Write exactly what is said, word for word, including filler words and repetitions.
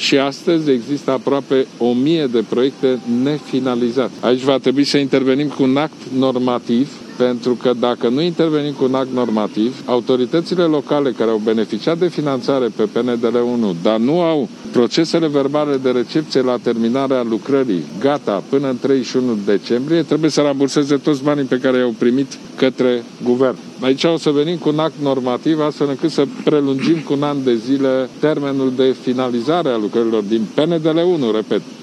Și astăzi există aproape o mie de proiecte nefinalizate. Aici va trebui să intervenim cu un act normativ, pentru că dacă nu intervenim cu un act normativ, autoritățile locale care au beneficiat de finanțare pe P N D L unu, dar nu au procesele verbale de recepție la terminarea lucrării gata până în treizeci și unu decembrie, trebuie să ramburseze toți banii pe care i-au primit către guvern. Aici o să venim cu un act normativ astfel încât să prelungim cu un an de zile termenul de finalizare a lucrărilor din P N D L unu, repet.